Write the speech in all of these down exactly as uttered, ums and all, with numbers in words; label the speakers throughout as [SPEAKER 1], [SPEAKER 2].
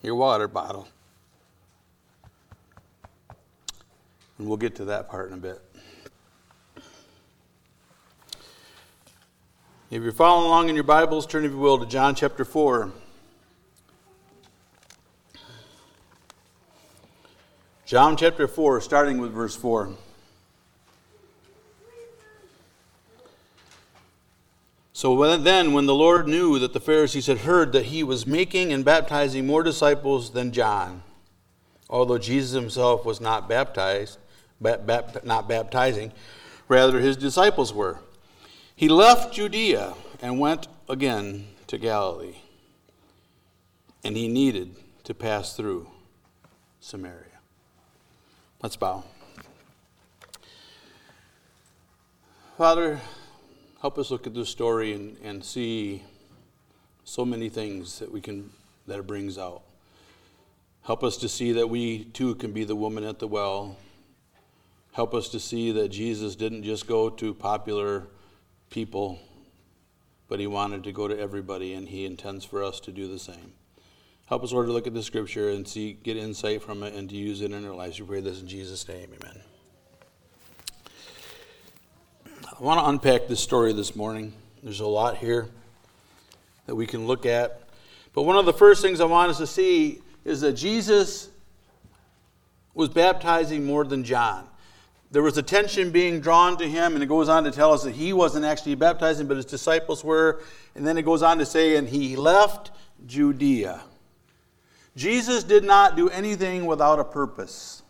[SPEAKER 1] your water bottle. And we'll get to that part in a bit. If you're following along in your Bibles, turn, if you will, to John chapter four. John chapter four, starting with verse four. So then, when the Lord knew that the Pharisees had heard that he was making and baptizing more disciples than John, although Jesus himself was not baptized, not baptizing, rather his disciples were, he left Judea and went again to Galilee. And he needed to pass through Samaria. Let's bow. Father, help us look at this story and, and see so many things that we can that it brings out. Help us to see that we too can be the woman at the well. Help us to see that Jesus didn't just go to popular people, but he wanted to go to everybody, and he intends for us to do the same. Help us, Lord, to look at the scripture and see, get insight from it and to use it in our lives. We pray this in Jesus' name, amen. I want to unpack this story this morning. There's a lot here that we can look at. But one of the first things I want us to see is that Jesus was baptizing more than John. There was attention being drawn to him, and it goes on to tell us that he wasn't actually baptizing, but his disciples were. And then it goes on to say, and he left Judea. Jesus did not do anything without a purpose.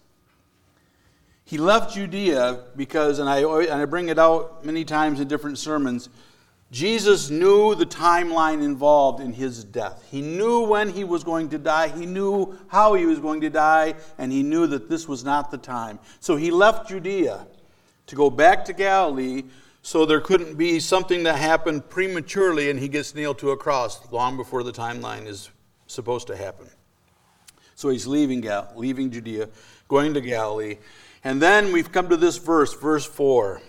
[SPEAKER 1] He left Judea because, and I, and I bring it out many times in different sermons, Jesus knew the timeline involved in his death. He knew when he was going to die. He knew how he was going to die, and he knew that this was not the time. So he left Judea to go back to Galilee so there couldn't be something that happened prematurely and he gets nailed to a cross long before the timeline is supposed to happen. So he's leaving Gal- leaving Judea, going to Galilee. And then we've come to this verse, verse four.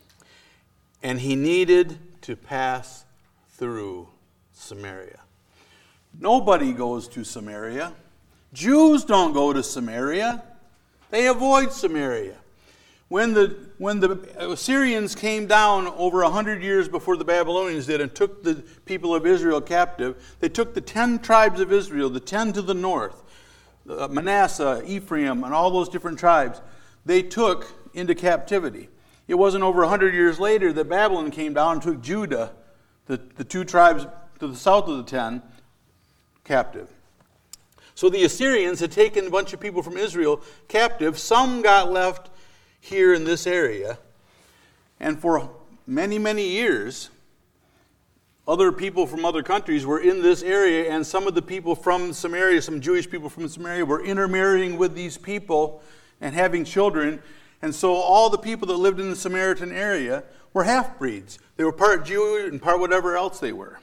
[SPEAKER 1] And he needed to pass through Samaria. Nobody goes to Samaria. Jews don't go to Samaria. They avoid Samaria. When the when the Assyrians came down over a hundred years before the Babylonians did and took the people of Israel captive, they took the ten tribes of Israel, the ten to the north, Manasseh, Ephraim, and all those different tribes, they took into captivity. It wasn't over a hundred years later that Babylon came down and took Judah, the, the two tribes to the south of the ten, captive. So the Assyrians had taken a bunch of people from Israel captive. Some got left here in this area. And for many, many years, other people from other countries were in this area, and some of the people from Samaria, some Jewish people from Samaria, were intermarrying with these people and having children. And so all the people that lived in the Samaritan area were half-breeds. They were part Jew and part whatever else they were.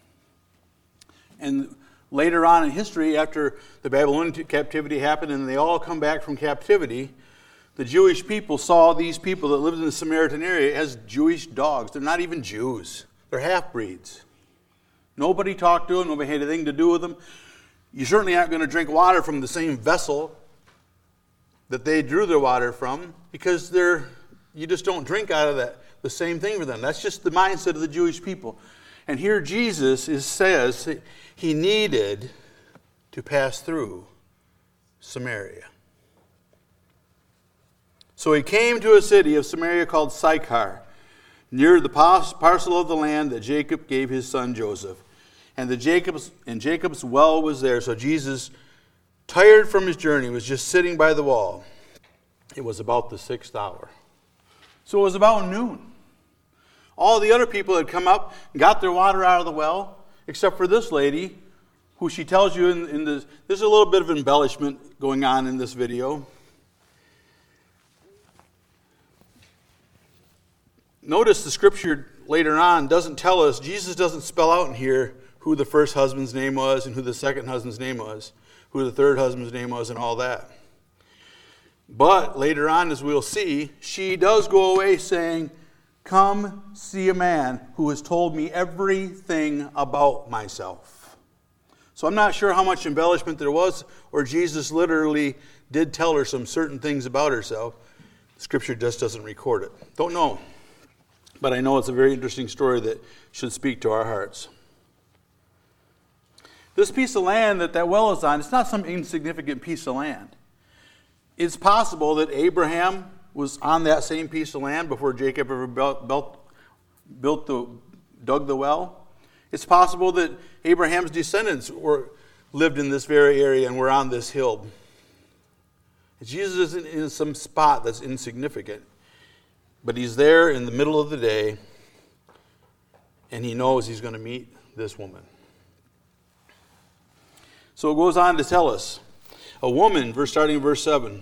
[SPEAKER 1] And later on in history, after the Babylonian captivity happened and they all come back from captivity, the Jewish people saw these people that lived in the Samaritan area as Jewish dogs. They're not even Jews. They're half-breeds. Nobody talked to them. Nobody had anything to do with them. You certainly aren't going to drink water from the same vessel that they drew their water from, because they're you just don't drink out of that the same thing for them. That's just the mindset of the Jewish people. And here Jesus is, says he needed to pass through Samaria. So he came to a city of Samaria called Sychar, near the parcel of the land that Jacob gave his son Joseph. And the Jacob's and Jacob's well was there. So Jesus, tired from his journey, was just sitting by the wall. It was about the sixth hour. So it was about noon. All the other people had come up and got their water out of the well, except for this lady, who she tells you in, in this, there's a little bit of embellishment going on in this video. Notice the scripture later on doesn't tell us, Jesus doesn't spell out in here who the first husband's name was and who the second husband's name was, who the third husband's name was, and all that. But later on, as we'll see, she does go away saying, "Come see a man who has told me everything about myself." So I'm not sure how much embellishment there was, or Jesus literally did tell her some certain things about herself. Scripture just doesn't record it. Don't know. But I know it's a very interesting story that should speak to our hearts. This piece of land that that well is on, it's not some insignificant piece of land. It's possible that Abraham was on that same piece of land before Jacob ever built, built, built the, dug the well. It's possible that Abraham's descendants were lived in this very area and were on this hill. Jesus isn't in some spot that's insignificant, but he's there in the middle of the day, and he knows he's going to meet this woman. So it goes on to tell us, a woman, verse starting in verse seven.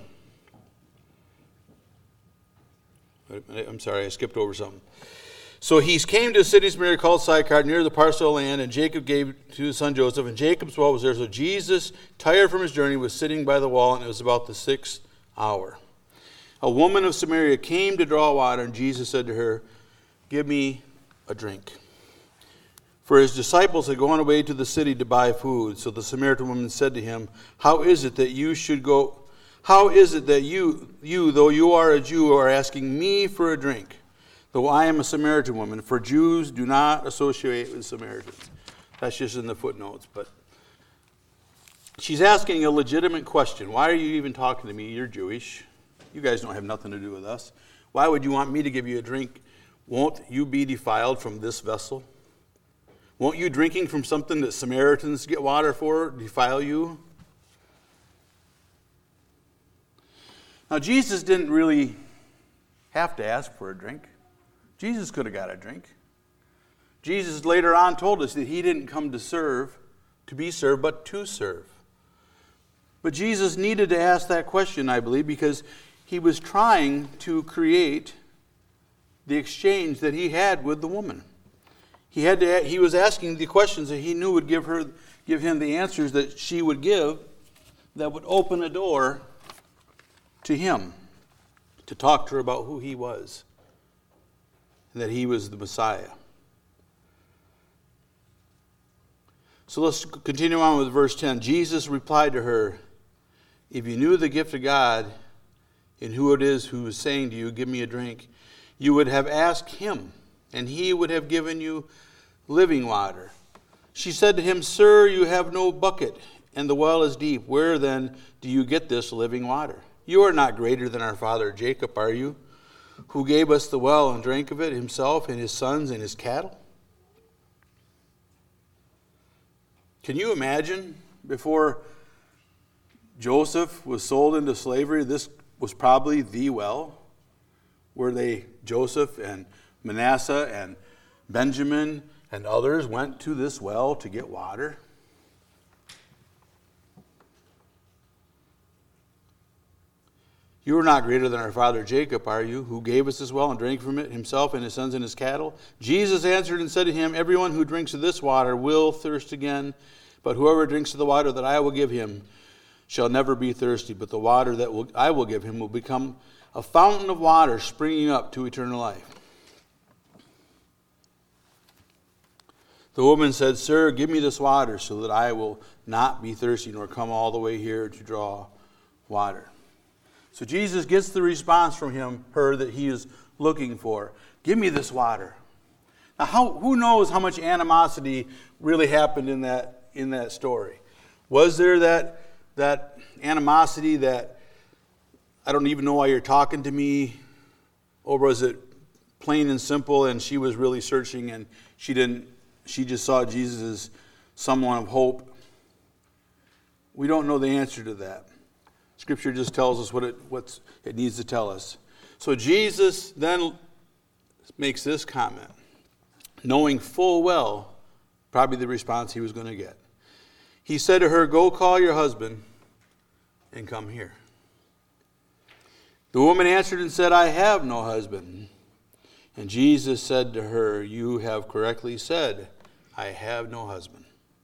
[SPEAKER 1] I'm sorry, I skipped over something. So he came to a city of Samaria called Sychar, near the parcel of land, and Jacob gave to his son Joseph, and Jacob's well was there. So Jesus, tired from his journey, was sitting by the wall, and it was about the sixth hour. A woman of Samaria came to draw water, and Jesus said to her, "Give me a drink." For his disciples had gone away to the city to buy food. So the Samaritan woman said to him, How is it that you should go, how is it that you, you, though you are a Jew, are asking me for a drink, though I am a Samaritan woman? For Jews do not associate with Samaritans. That's just in the footnotes. But she's asking a legitimate question. Why are you even talking to me? You're Jewish. You guys don't have nothing to do with us. Why would you want me to give you a drink? Won't you be defiled from this vessel? Won't you drinking from something that Samaritans get water for defile you? Now, Jesus didn't really have to ask for a drink. Jesus could have got a drink. Jesus later on told us that he didn't come to serve, to be served, but to serve. But Jesus needed to ask that question, I believe, because he was trying to create the exchange that he had with the woman. He had to. He was asking the questions that he knew would give her, give him the answers that she would give, that would open a door to him to talk to her about who he was, and that he was the Messiah. So let's continue on with verse ten. Jesus replied to her, "If you knew the gift of God and who it is who is saying to you, 'Give me a drink,' you would have asked him, and he would have given you living water." She said to him, "Sir, you have no bucket, and the well is deep. Where then do you get this living water? You are not greater than our father Jacob, are you, who gave us the well and drank of it himself and his sons and his cattle?" Can you imagine, before Joseph was sold into slavery, this was probably the well where they, Joseph and Manasseh and Benjamin and others went to this well to get water? You are not greater than our father Jacob, are you, who gave us this well and drank from it himself and his sons and his cattle? Jesus answered and said to him, "Everyone who drinks of this water will thirst again, but whoever drinks of the water that I will give him shall never be thirsty. But the water that will, I will give him will become a fountain of water springing up to eternal life." The woman said, "Sir, give me this water so that I will not be thirsty nor come all the way here to draw water." So Jesus gets the response from him, her, that he is looking for. Give me this water. Now, how, who knows how much animosity really happened in that in that story? Was there that that animosity that, I don't even know why you're talking to me? Or was it plain and simple and she was really searching and she didn't, she just saw Jesus as someone of hope? We don't know the answer to that. Scripture just tells us what it what it needs to tell us. So Jesus then makes this comment, knowing full well probably the response he was going to get. He said to her, "Go call your husband and come here." The woman answered and said, "I have no husband." And Jesus said to her, "You have correctly said, I have no husband.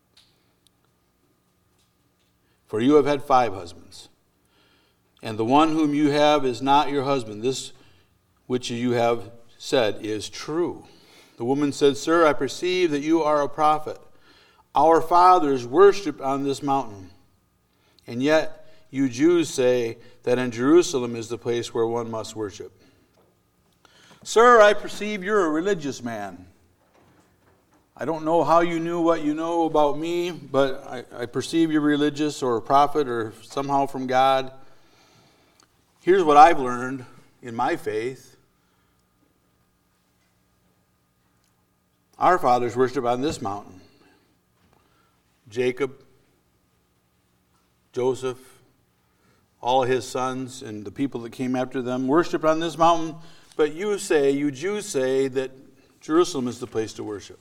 [SPEAKER 1] For you have had five husbands, and the one whom you have is not your husband. This which you have said is true." The woman said, "Sir, I perceive that you are a prophet. our fathers worshipped on this mountain, and yet you Jews say that in Jerusalem is the place where one must worship. Sir, I perceive you're a religious man. I don't know how you knew what you know about me, but I, I perceive you're religious or a prophet or somehow from God. Here's what I've learned in my faith. Our fathers worship on this mountain. Jacob, Joseph, all his sons, and the people that came after them worshiped on this mountain. But you say, you Jews say, that Jerusalem is the place to worship.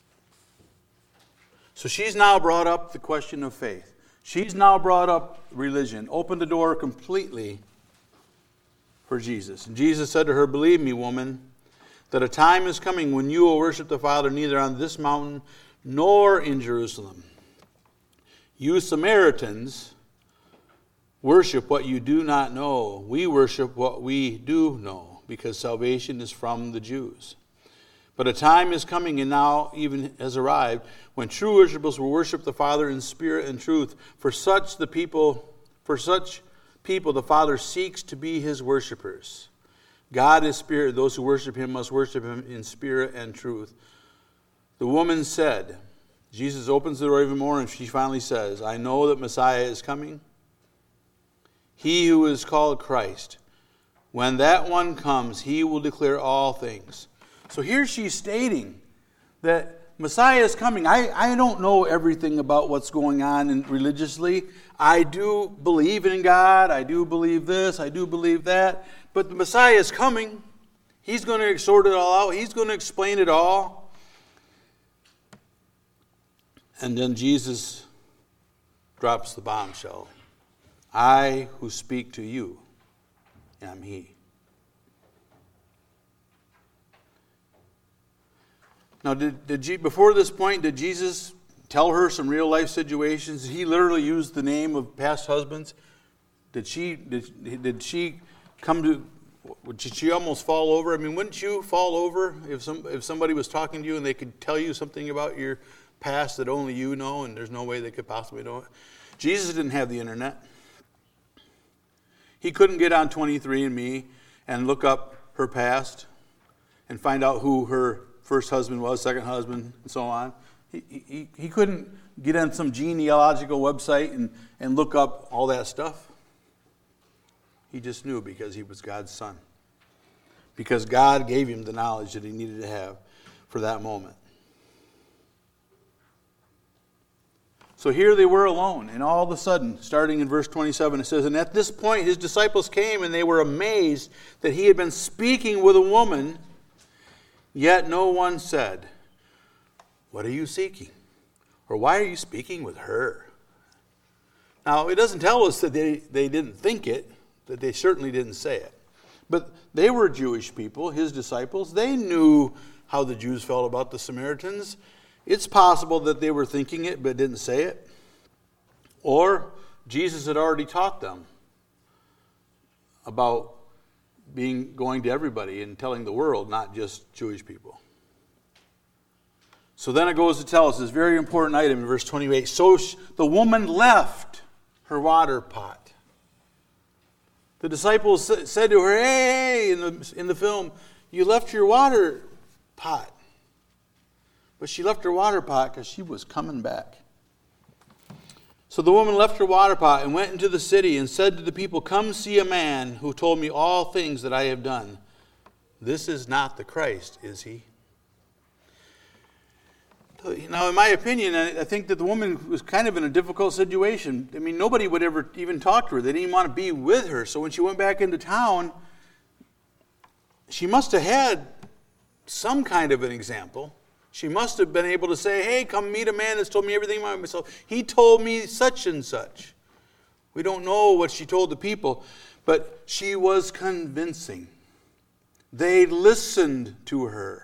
[SPEAKER 1] So she's now brought up the question of faith. She's now brought up religion, opened the door completely for Jesus. And Jesus said to her, believe me, woman, that a time is coming when you will worship the Father neither on this mountain nor in Jerusalem. You Samaritans worship what you do not know. We worship what we do know, because salvation is from the Jews. But a time is coming, and now even has arrived, when true worshipers will worship the Father in spirit and truth. For such the people, for such people the Father seeks to be his worshipers. God is spirit. Those who worship him must worship him in spirit and truth. The woman said, Jesus opens the door even more, and she finally says, I know that Messiah is coming, he who is called Christ. When that one comes, he will declare all things. So here she's stating that Messiah is coming. I, I don't know everything about what's going on in, religiously. I do believe in God. I do believe this. I do believe that. But the Messiah is coming. He's going to sort it all out. He's going to explain it all. And then Jesus drops the bombshell. I who speak to you am he. Now, did, did Je- before this point, did Jesus tell her some real life situations? Did he literally use the name of past husbands? Did she did, did she come to? Did she almost fall over? I mean, wouldn't you fall over if some if somebody was talking to you and they could tell you something about your past that only you know, and there's no way they could possibly know it? Jesus didn't have the internet. He couldn't get on twenty-three and me and look up her past and find out who her first husband was, second husband, and so on. He, he, he couldn't get on some genealogical website and, and look up all that stuff. He just knew because he was God's son. Because God gave him the knowledge that he needed to have for that moment. So here they were alone, and all of a sudden, starting in verse twenty-seven, it says, and at this point his disciples came, and they were amazed that he had been speaking with a woman. Yet no one said, what are you seeking? Or why are you speaking with her? Now, it doesn't tell us that they, they didn't think it, that they certainly didn't say it. But they were Jewish people, his disciples. They knew how the Jews felt about the Samaritans. It's possible that they were thinking it but didn't say it. Or Jesus had already taught them about being going to everybody and telling the world, not just Jewish people. So then it goes to tell us this very important item in verse twenty-eight. So the woman left her water pot. The disciples said to her, hey, in the, in the film, you left your water pot. But she left her water pot because she was coming back. So the woman left her water pot and went into the city and said to the people, come see a man who told me all things that I have done. This is not the Christ, is he? Now, in my opinion, I think that the woman was kind of in a difficult situation. I mean, nobody would ever even talk to her. They didn't even want to be with her. So when she went back into town, she must have had some kind of an example. She must have been able to say, hey, come meet a man that's told me everything about myself. He told me such and such. We don't know what she told the people, but she was convincing. They listened to her.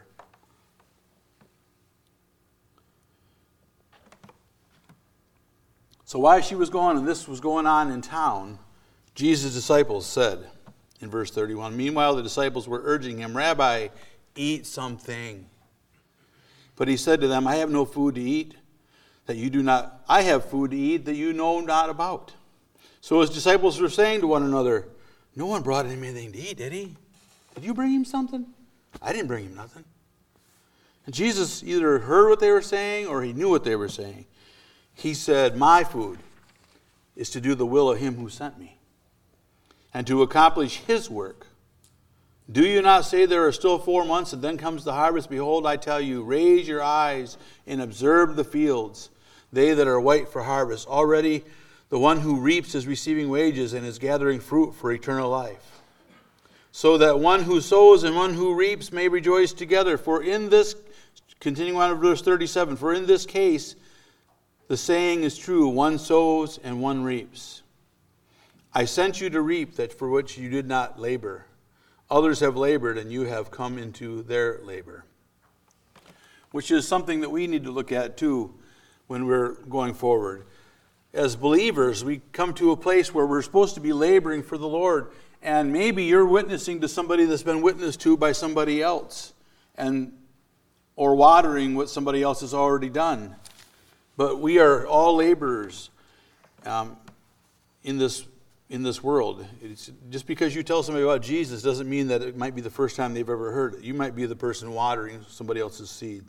[SPEAKER 1] So while she was going, and this was going on in town, Jesus' disciples said in verse thirty-one, meanwhile the disciples were urging him, Rabbi, eat something. But he said to them, I have no food to eat. that you do not, I have food to eat that you know not about. So his disciples were saying to one another, no one brought him anything to eat, did he? Did you bring him something? I didn't bring him nothing. And Jesus either heard what they were saying or he knew what they were saying. He said, my food is to do the will of him who sent me and to accomplish his work. Do you not say there are still four months and then comes the harvest? Behold, I tell you, raise your eyes and observe the fields, they that are white for harvest. Already the one who reaps is receiving wages and is gathering fruit for eternal life. So that one who sows and one who reaps may rejoice together. For in this, continuing on to verse thirty-seven, for in this case the saying is true, one sows and one reaps. I sent you to reap that for which you did not labor. Others have labored, and you have come into their labor. Which is something that we need to look at, too, when we're going forward. As believers, we come to a place where we're supposed to be laboring for the Lord. And maybe you're witnessing to somebody that's been witnessed to by somebody else, and or watering what somebody else has already done. But we are all laborers um, in this in this world. It's, just because you tell somebody about Jesus doesn't mean that it might be the first time they've ever heard it. You might be the person watering somebody else's seed.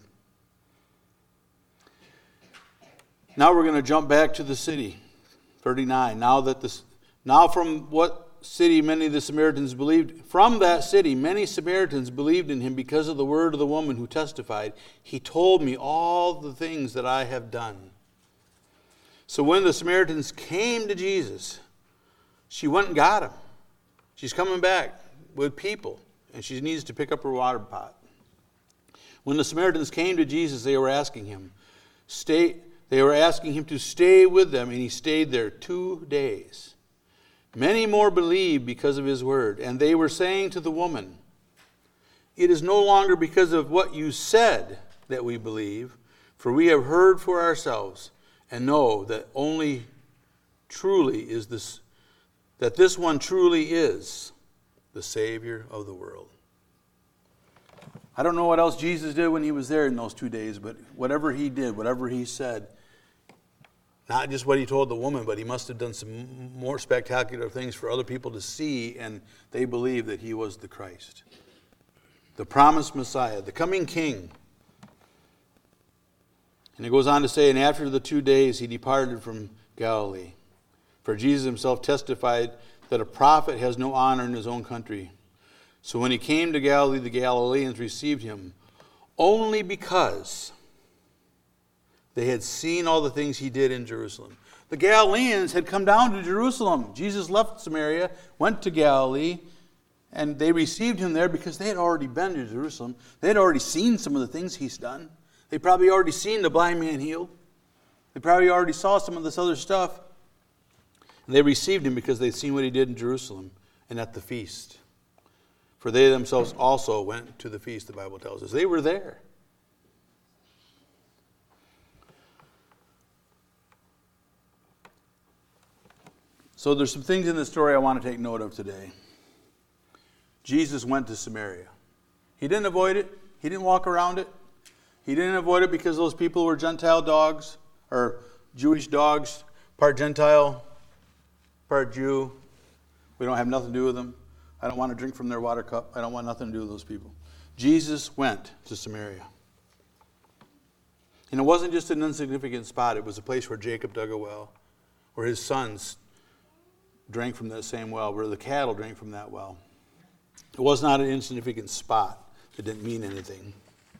[SPEAKER 1] Now we're going to jump back to the city. thirty-nine. Now that this, now from what city many of the Samaritans believed, from that city many Samaritans believed in him because of the word of the woman who testified, he told me all the things that I have done. So when the Samaritans came to Jesus, she went and got him. She's coming back with people, and she needs to pick up her water pot. When the Samaritans came to Jesus, they were asking him, stay. They were asking him to stay with them, and he stayed there two days. Many more believed because of his word, and they were saying to the woman, it is no longer because of what you said that we believe, for we have heard for ourselves and know that only truly is this that this one truly is the Savior of the world. I don't know what else Jesus did when he was there in those two days, but whatever he did, whatever he said, not just what he told the woman, but he must have done some more spectacular things for other people to see, and they believed that he was the Christ, the promised Messiah, the coming King. And it goes on to say, and after the two days he departed from Galilee. For Jesus himself testified that a prophet has no honor in his own country. So when he came to Galilee, the Galileans received him only because they had seen all the things he did in Jerusalem. The Galileans had come down to Jerusalem. Jesus left Samaria, went to Galilee, and they received him there because they had already been to Jerusalem. They had already seen some of the things he's done. They probably already seen the blind man healed. They probably already saw some of this other stuff. And they received him because they'd seen what he did in Jerusalem and at the feast. For they themselves also went to the feast, the Bible tells us. They were there. So there's some things in this story I want to take note of today. Jesus went to Samaria. He didn't avoid it. He didn't walk around it. He didn't avoid it because those people were Gentile dogs, or Jewish dogs, part Gentile, part Jew. We don't have nothing to do with them. I don't want to drink from their water cup. I don't want nothing to do with those people. Jesus went to Samaria. And it wasn't just an insignificant spot. It was a place where Jacob dug a well, where his sons drank from that same well, where the cattle drank from that well. It was not an insignificant spot. It didn't mean anything.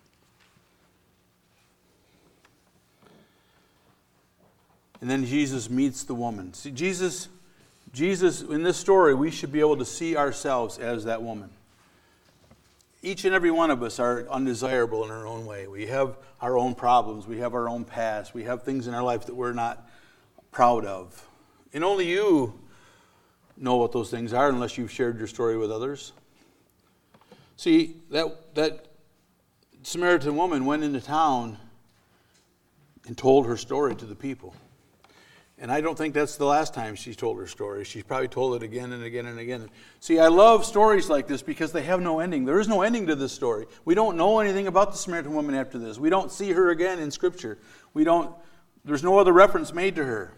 [SPEAKER 1] And then Jesus meets the woman. See, Jesus, Jesus, in this story, we should be able to see ourselves as that woman. Each and every one of us are undesirable in our own way. We have our own problems. We have our own past. We have things in our life that we're not proud of. And only you know what those things are unless you've shared your story with others. See, that that Samaritan woman went into town and told her story to the people. And I don't think that's the last time she told her story. She's probably told it again and again and again. See, I love stories like this because they have no ending. There is no ending to this story. We don't know anything about the Samaritan woman after this. We don't see her again in Scripture. We don't. There's no other reference made to her.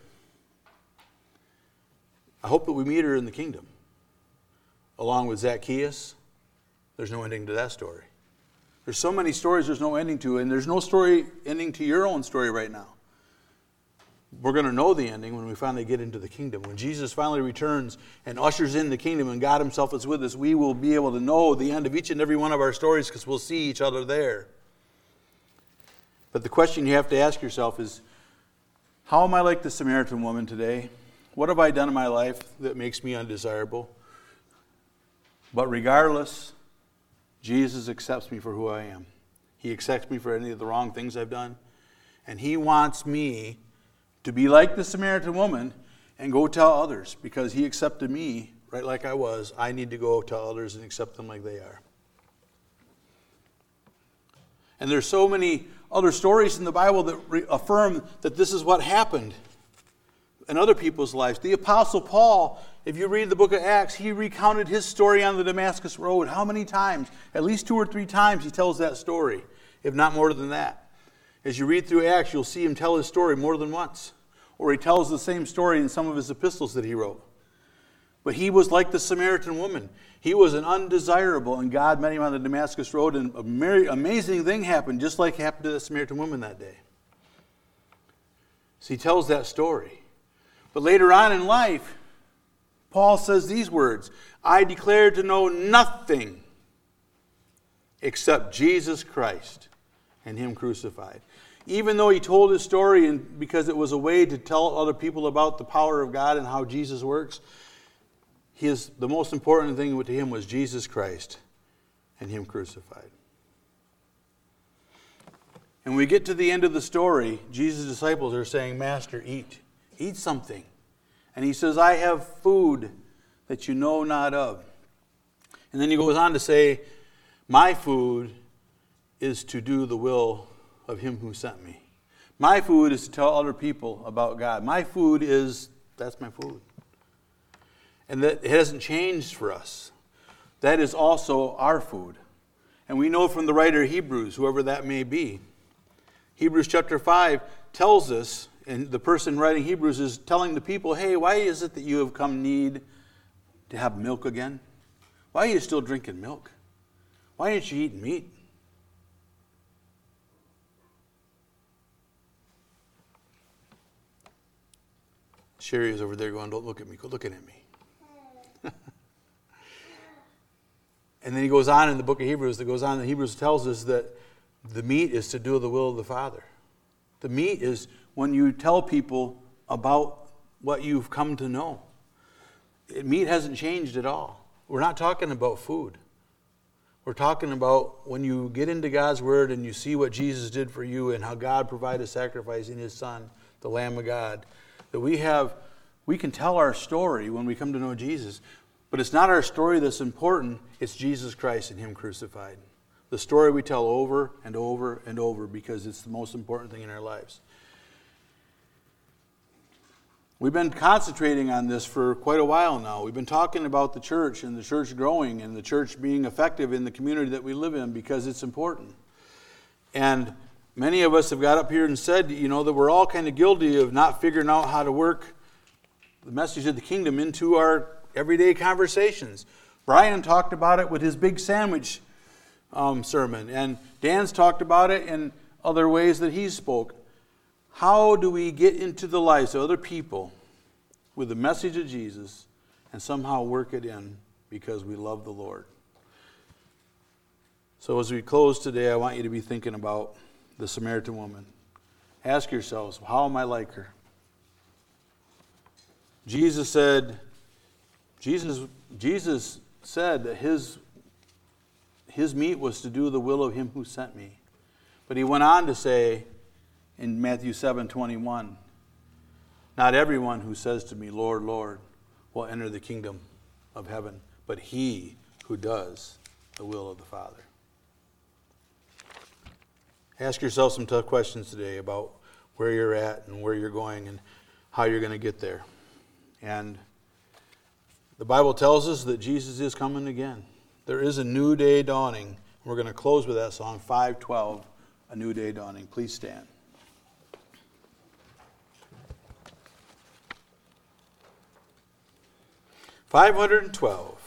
[SPEAKER 1] I hope that we meet her in the kingdom. Along with Zacchaeus, there's no ending to that story. There's so many stories there's no ending to, and there's no story ending to your own story right now. We're going to know the ending when we finally get into the kingdom. When Jesus finally returns and ushers in the kingdom and God himself is with us, we will be able to know the end of each and every one of our stories because we'll see each other there. But the question you have to ask yourself is, how am I like the Samaritan woman today? What have I done in my life that makes me undesirable? But regardless, Jesus accepts me for who I am. He accepts me for any of the wrong things I've done. And he wants me to be like the Samaritan woman and go tell others. Because he accepted me right like I was. I need to go tell others and accept them like they are. And there's so many other stories in the Bible that re- affirm that this is what happened in other people's lives. The Apostle Paul, if you read the book of Acts, he recounted his story on the Damascus Road. How many times? At least two or three times he tells that story, if not more than that. As you read through Acts, you'll see him tell his story more than once. Or he tells the same story in some of his epistles that he wrote. But he was like the Samaritan woman. He was an undesirable, and God met him on the Damascus Road, and a very amazing thing happened, just like happened to the Samaritan woman that day. So he tells that story. But later on in life, Paul says these words, I declare to know nothing except Jesus Christ and him crucified. Even though he told his story and because it was a way to tell other people about the power of God and how Jesus works, his, the most important thing to him was Jesus Christ and him crucified. And when we get to the end of the story, Jesus' disciples are saying, Master, eat. Eat something. And he says, I have food that you know not of. And then he goes on to say, my food is to do the will of him who sent me. My food is to tell other people about God. My food is, that's my food. And that it hasn't changed for us. That is also our food. And we know from the writer of Hebrews, whoever that may be, Hebrews chapter five tells us, and the person writing Hebrews is telling the people, hey, why is it that you have come need to have milk again? Why are you still drinking milk? Why aren't you eating meat? Sherry is over there going, don't look at me. Quit looking at me. And then he goes on in the book of Hebrews, that goes on, the Hebrews tells us that the meat is to do the will of the Father. The meat is when you tell people about what you've come to know. Meat hasn't changed at all. We're not talking about food. We're talking about when you get into God's Word and you see what Jesus did for you and how God provided a sacrifice in His Son, the Lamb of God, that we have, we can tell our story when we come to know Jesus. But it's not our story that's important. It's Jesus Christ and Him crucified. The story we tell over and over and over because it's the most important thing in our lives. We've been concentrating on this for quite a while now. We've been talking about the church and the church growing and the church being effective in the community that we live in because it's important. And many of us have got up here and said, you know, that we're all kind of guilty of not figuring out how to work the message of the kingdom into our everyday conversations. Brian talked about it with his big sandwich um, sermon, and Dan's talked about it in other ways that he spoke. How do we get into the lives of other people with the message of Jesus and somehow work it in because we love the Lord? So as we close today, I want you to be thinking about the Samaritan woman. Ask yourselves, how am I like her? Jesus said, Jesus, Jesus said that his, his meat was to do the will of him who sent me. But he went on to say in Matthew seven twenty-one, not everyone who says to me, Lord, Lord, will enter the kingdom of heaven, but he who does the will of the Father. Ask yourself some tough questions today about where you're at and where you're going and how you're going to get there. And the Bible tells us that Jesus is coming again. There is a new day dawning. We're going to close with that song, five twelve, A New Day Dawning. Please stand. five hundred twelve.